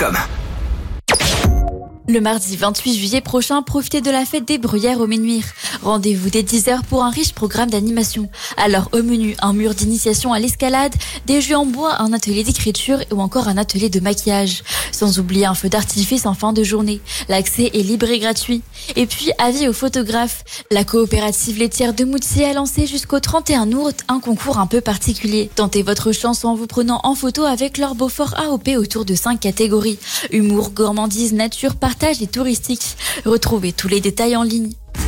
bruyères.com. Le mardi 28 juillet prochain, profitez de la fête des bruyères au Ménuire. Rendez-vous dès 10h pour un riche programme d'animation. Alors au menu, un mur d'initiation à l'escalade, des jeux en bois, un atelier d'écriture ou encore un atelier de maquillage. Sans oublier un feu d'artifice en fin de journée. L'accès est libre et gratuit. Et puis, avis aux photographes. La coopérative laitière de Moutier a lancé jusqu'au 31 août un concours un peu particulier. Tentez votre chance en vous prenant en photo avec leur Beaufort AOP autour de 5 catégories. Humour, gourmandise, nature, partage et touristique. Retrouvez tous les détails en ligne.